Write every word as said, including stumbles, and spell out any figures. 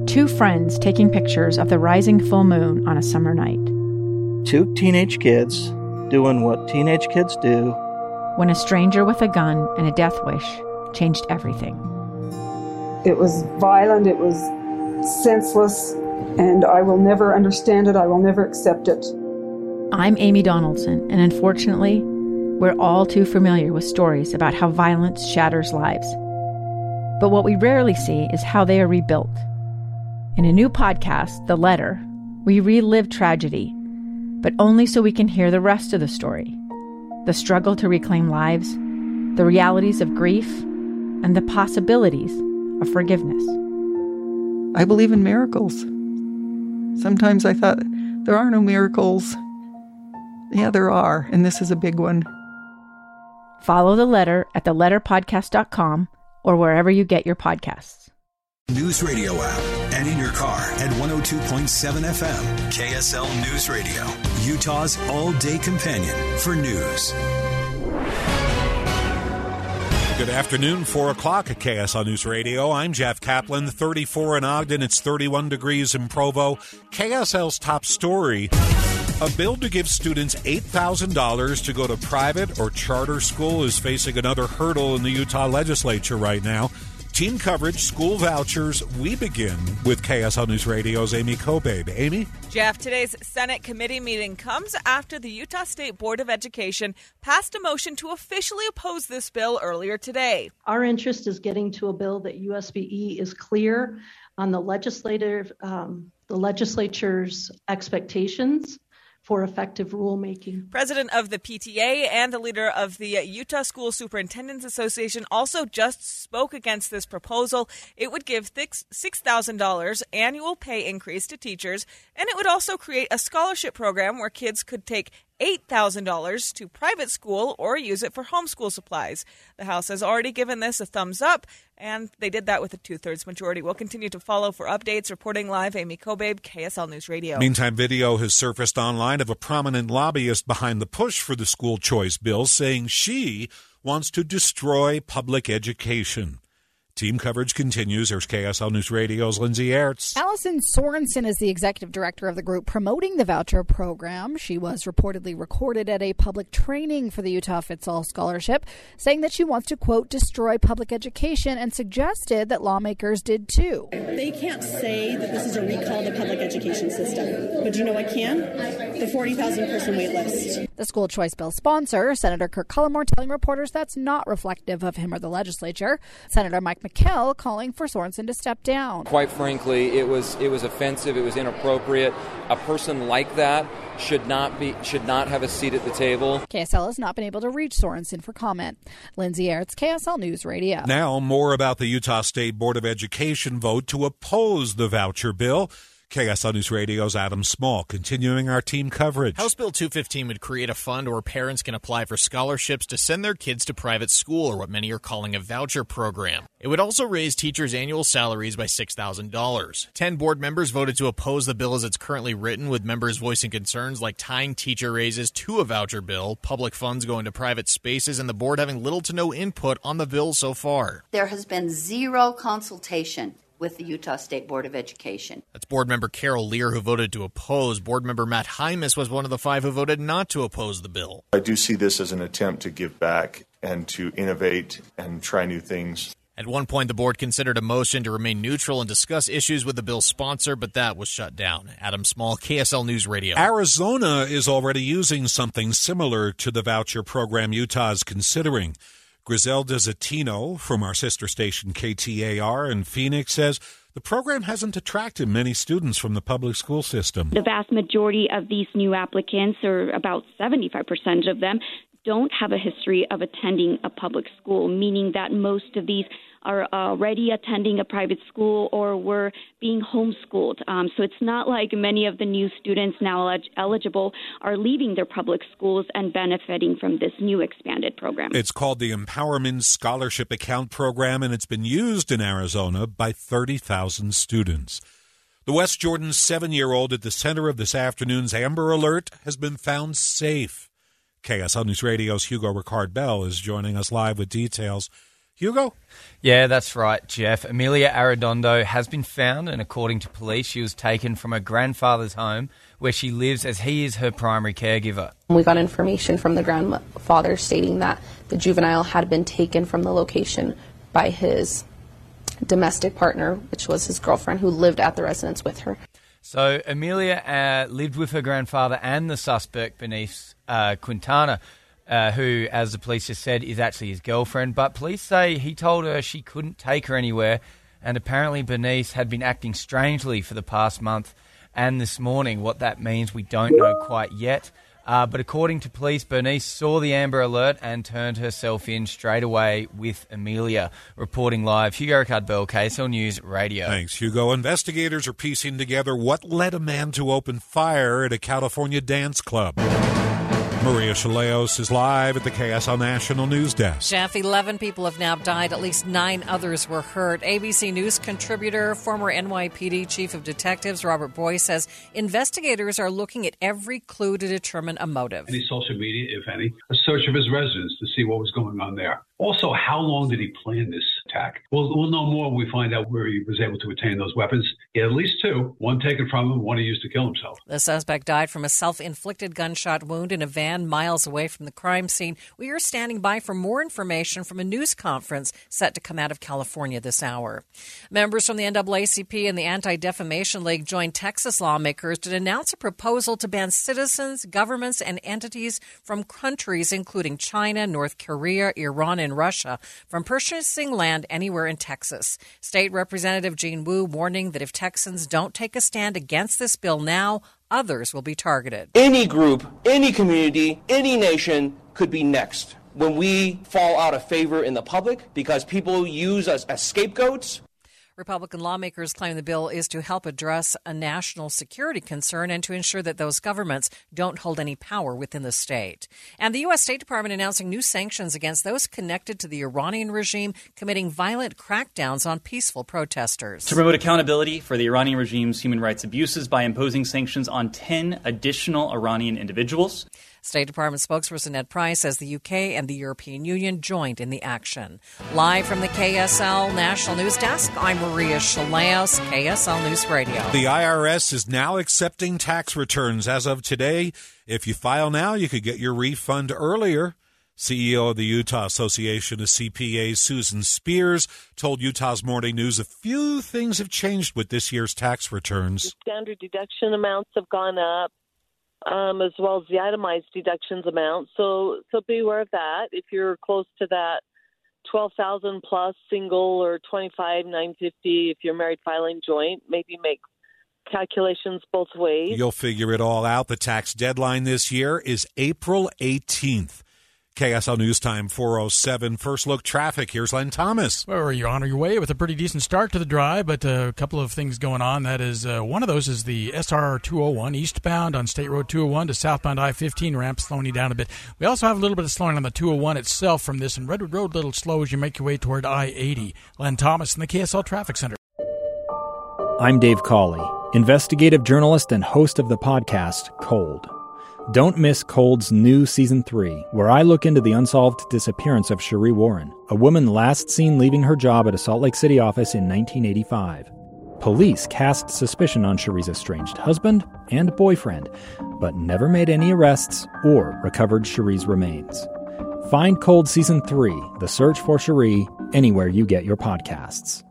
Two friends taking pictures of the rising full moon on a summer night. Two teenage kids doing what teenage kids do. When a stranger with a gun and a death wish changed everything. It was violent, it was senseless, and I will never understand it, I will never accept it. I'm Amy Donaldson, and unfortunately, we're all too familiar with stories about how violence shatters lives. But what we rarely see is how they are rebuilt. In a new podcast, The Letter, we relive tragedy, but only so we can hear the rest of the story. The struggle to reclaim lives, the realities of grief, and the possibilities of forgiveness. I believe in miracles. Sometimes I thought, there are no miracles. Yeah, there are, and this is a big one. Follow The Letter at the letter podcast dot com or wherever you get your podcasts. News Radio app and in your car at one oh two point seven F M. K S L News Radio, Utah's all-day companion for news. Good afternoon, four o'clock at K S L News Radio. I'm Jeff Kaplan, thirty-four in Ogden. It's thirty-one degrees in Provo. K S L's top story, a bill to give students eight thousand dollars to go to private or charter school is facing another hurdle in the Utah legislature right now. Team coverage, school vouchers. We begin with K S L News Radio's Amy Kobabe. Amy? Jeff, today's Senate committee meeting comes after the Utah State Board of Education passed a motion to officially oppose this bill earlier today. Our interest is getting to a bill that U S B E is clear on the legislative, um, the legislature's expectations for effective rulemaking. President of the P T A and the leader of the Utah School Superintendents Association also just spoke against this proposal. It would give six thousand dollars annual pay increase to teachers, and it would also create a scholarship program where kids could take eight thousand dollars to private school or use it for homeschool supplies. The House has already given this a thumbs up, and they did that with a two-thirds majority. We'll continue to follow for updates. Reporting live, Amy Kobabe, K S L News Radio. Meantime, video has surfaced online of a prominent lobbyist behind the push for the school choice bill saying she wants to destroy public education. Team coverage continues. There's K S L News Radio's Lindsay Ertz. Allison Sorensen is the executive director of the group promoting the voucher program. She was reportedly recorded at a public training for the Utah Fits All Scholarship, saying that she wants to, quote, destroy public education, and suggested that lawmakers did too. They can't say that this is a recall of the public education system. But you know what can? The forty thousand person wait list. The school choice bill sponsor, Senator Kirk Cullimore, telling reporters that's not reflective of him or the legislature. Senator Mike McKell calling for Sorensen to step down. Quite frankly, it was it was offensive. It was inappropriate. A person like that should not be should not have a seat at the table. K S L has not been able to reach Sorensen for comment. Lindsay Ertz, K S L News Radio. Now, more about the Utah State Board of Education vote to oppose the voucher bill. K S L News Radio's Adam Small, continuing our team coverage. House Bill two fifteen would create a fund where parents can apply for scholarships to send their kids to private school, or what many are calling a voucher program. It would also raise teachers' annual salaries by six thousand dollars. Ten board members voted to oppose the bill as it's currently written, with members voicing concerns like tying teacher raises to a voucher bill, public funds going to private spaces, and the board having little to no input on the bill so far. There has been zero consultation with the Utah State Board of Education. That's board member Carol Lear, who voted to oppose. Board member Matt Hymas was one of the five who voted not to oppose the bill. I do see this as an attempt to give back and to innovate and try new things. At one point, the board considered a motion to remain neutral and discuss issues with the bill's sponsor, but that was shut down. Adam Small, K S L News Radio. Arizona is already using something similar to the voucher program Utah is considering. Griselda Zatino from our sister station K T A R in Phoenix says the program hasn't attracted many students from the public school system. The vast majority of these new applicants, or about seventy-five percent of them, don't have a history of attending a public school, meaning that most of these are already attending a private school or were being homeschooled. Um, so it's not like many of the new students now elig- eligible are leaving their public schools and benefiting from this new expanded program. It's called the Empowerment Scholarship Account Program, and it's been used in Arizona by thirty thousand students. The West Jordan seven-year-old at the center of this afternoon's Amber Alert has been found safe. K S L News Radio's Hugo Ricard Bell is joining us live with details. Hugo? Yeah, that's right, Jeff. Amelia Arredondo has been found, and according to police, she was taken from her grandfather's home where she lives as he is her primary caregiver. We got information from the grandfather stating that the juvenile had been taken from the location by his domestic partner, which was his girlfriend, who lived at the residence with her. So Amelia uh, lived with her grandfather and the suspect, Bernice uh, Quintana, Uh, who, as the police just said, is actually his girlfriend. But police say he told her she couldn't take her anywhere, and apparently Bernice had been acting strangely for the past month and this morning. What that means, we don't know quite yet. Uh, but according to police, Bernice saw the Amber Alert and turned herself in straight away with Amelia. Reporting live, Hugo Ricard-Bell, K S L News Radio. Thanks, Hugo. Investigators are piecing together what led a man to open fire at a California dance club. Maria Chaleos is live at the K S L National News Desk. Jeff, eleven people have now died. At least nine others were hurt. A B C News contributor, former N Y P D Chief of Detectives Robert Boyce says investigators are looking at every clue to determine a motive. Any social media, if any, a search of his residence to see what was going on there. Also, how long did he plan this attack? We'll, we'll know more when we find out where he was able to attain those weapons. He had at least two, one taken from him, one he used to kill himself. The suspect died from a self-inflicted gunshot wound in a van miles away from the crime scene. We are standing by for more information from a news conference set to come out of California this hour. Members from the N double A C P and the Anti-Defamation League joined Texas lawmakers to announce a proposal to ban citizens, governments, and entities from countries including China, North Korea, Iran, and Russia from purchasing land anywhere in Texas. State Representative Jean Wu warning that if Texans don't take a stand against this bill now, others will be targeted. Any group, any community, any nation could be next when we fall out of favor in the public because people use us as scapegoats. Republican lawmakers claim the bill is to help address a national security concern and to ensure that those governments don't hold any power within the state. And the U S State Department announcing new sanctions against those connected to the Iranian regime committing violent crackdowns on peaceful protesters. To promote accountability for the Iranian regime's human rights abuses by imposing sanctions on ten additional Iranian individuals. State Department spokesperson Ned Price says the U K and the European Union joined in the action. Live from the K S L National News Desk, I'm Maria Chaleos, K S L News Radio. The I R S is now accepting tax returns as of today. If you file now, you could get your refund earlier. C E O of the Utah Association of C P As, Susan Spears, told Utah's Morning News a few things have changed with this year's tax returns. The standard deduction amounts have gone up. Um, as well as the itemized deductions amount. So so be aware of that. If you're close to that twelve thousand plus single or twenty-five nine fifty if you're married filing joint, maybe make calculations both ways. You'll figure it all out. The tax deadline this year is April eighteenth. K S L News Time four oh seven. First look traffic. Here's Len Thomas. Well, you're on your way with a pretty decent start to the drive, but uh, a couple of things going on. That is, uh, one of those is the S R two oh one eastbound on State Road two oh one to southbound I fifteen ramp slowing you down a bit. We also have a little bit of slowing on the two oh one itself from this, and Redwood Road a little slow as you make your way toward I eighty. Len Thomas in the K S L Traffic Center. I'm Dave Cawley, investigative journalist and host of the podcast Cold. Don't miss Cold's new Season three, where I look into the unsolved disappearance of Cherie Warren, a woman last seen leaving her job at a Salt Lake City office in nineteen eighty-five. Police cast suspicion on Cherie's estranged husband and boyfriend, but never made any arrests or recovered Cherie's remains. Find Cold Season three, The Search for Cherie, anywhere you get your podcasts.